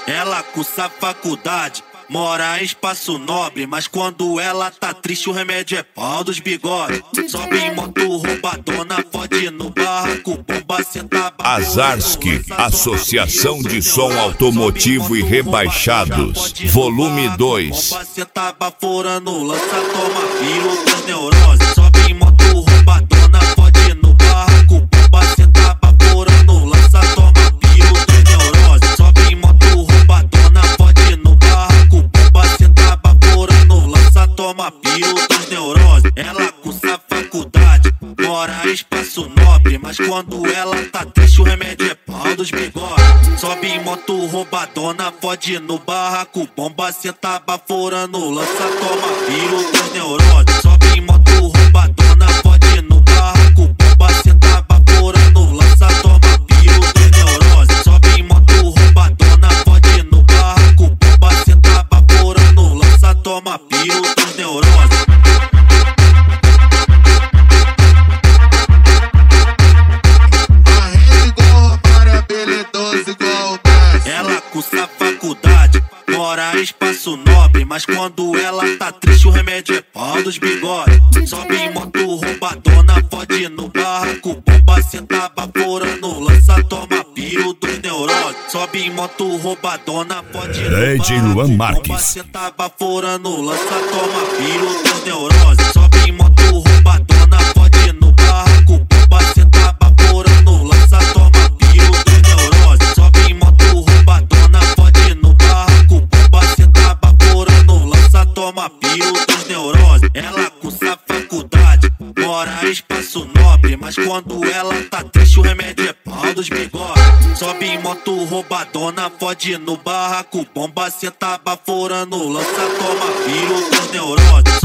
Ela cursa faculdade, mora em espaço nobre, mas quando ela tá triste o remédio é pau dos bigode. Sobe em moto roubadona, fode no barraco, bomba senta. Azarski, Associação de Som Automotivo e Rebaixados, Volume 2. Bomba senta baforando, lança, toma pílula das neuroses. Sobe em moto roubadona, fode no barraco, bomba senta baforando, lança, toma pílula das neuroses. Sobe em moto roubadona, fode no barraco, bomba senta baforando, lança, toma pílula das neuroses. Ela cursa faculdade, mora em espaço nobre, mas quando ela tá triste o remédio é pau dos bigode. Sobe em moto roubadona, fode no barraco, bomba senta baforando, lança, toma pílula das neuroses. Sobe em moto roubadona, fode no barraco, bomba senta baforando, lança, toma pílula das neuroses. Sobe em moto roubadona, fode no barraco, bomba senta baforando, lança, toma pílula das neuroses. Ela cursa faculdade, mora em espaço nobre, mas quando ela tá triste o remédio é pau dos bigode. Sobe em moto roubadona, fode no barraco, bomba senta baforando, lança, toma piro dos neuroses. Sobe em moto roubadona, fode no DJ barraco, Luan Marques. bomba senta baforando, lança, toma piro dos neuroses. Sobe em moto roubadona, fode no barraco, bomba senta baforando, lança, toma piro dos neuroses. Sobe em moto roubadona, fode no barraco, bomba senta baforando, lança, toma piro dos neuroses. Ela cursa faculdade, mora em espaço nobre, mas quando ela tá triste o remédio é pau dos bigode. Sobe em moto roubadona, fode no barraco, bomba senta baforando, lança, toma piro dos neuroses.